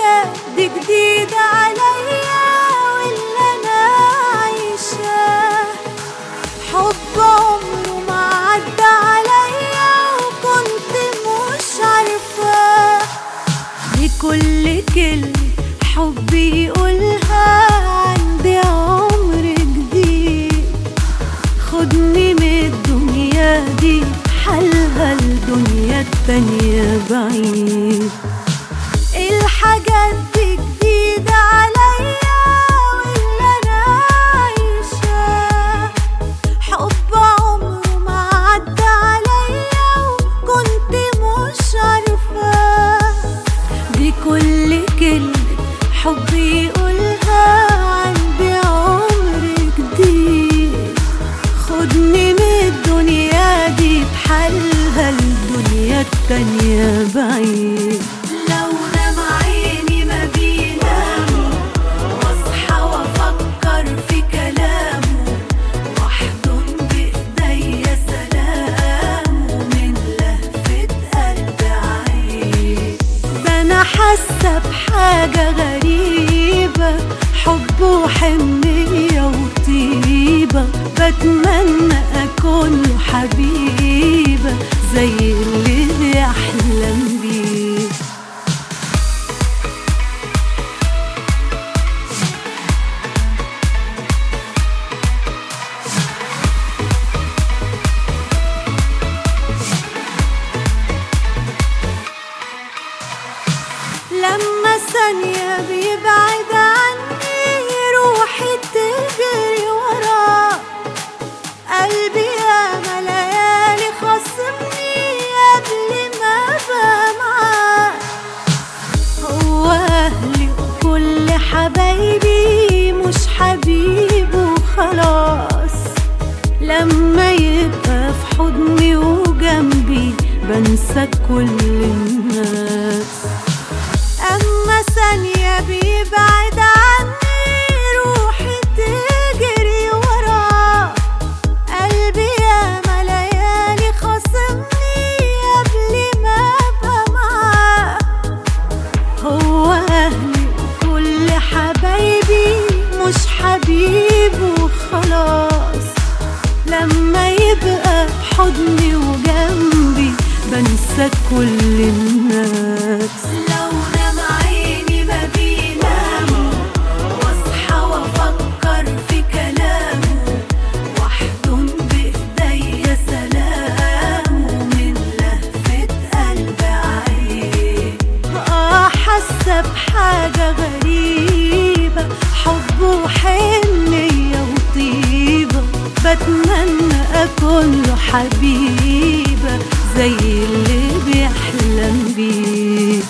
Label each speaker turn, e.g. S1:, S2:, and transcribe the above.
S1: الدنيا دي جديدة عليا، واللي أنا عايشاه حب عمره ما عدى عليا، وكنت مش عارفاه. بكل كلمة حب يقولها عندي عمر جديد، خدني من الدنيا دي حالها الدنيا التانية بعيد. الحاجات دي جديدة عليا، واللي أنا عايشاه حب عمره ما عدى عليا، وكنت مش عارفاه. دي كل كلمة حب يقولها عندي عمر جديد، خدني من الدنيا دي بحالها الدنيا التانية بعيد. لو نام عيني ما بيناموا، واصحى وافكر في كلامه، واحضن بايديا سلامه من لهفة قلب عين. ده انا حاسة بحاجة غريبة، حب وحنية وطيبة، بتمنى اكون له حبيبة زي اللي بيحلم بيه. لما ثانية بيبعد عني، روحي تجري وراه، قلبي ياما ليالي خاصمني قبل ما ابقى معاه. هو أهلي وكل حبايبي مش حبيبه وخلاص، لما يبقى في حضني وجنبي بنسى كل الناس. أما ثانية بيبعد عني، روحي تجري وراه، قلبي ياما ليالي خاصمني قبل ما أبقى معاه. هو أهلي وكل حبايبي مش حبيبه وخلاص، لما يبقى في حضني وجنبي بنسى كل الناس. لو نام عيني ما بيناموا، واصحى وافكر في كلامه، واحضن بايديا سلامه من لهفة قلب عين. حاسة بحاجة غريبة، حب وحنية وطيبة، بتمنى اكون له حبيبة زي اللي بيحلم بيه.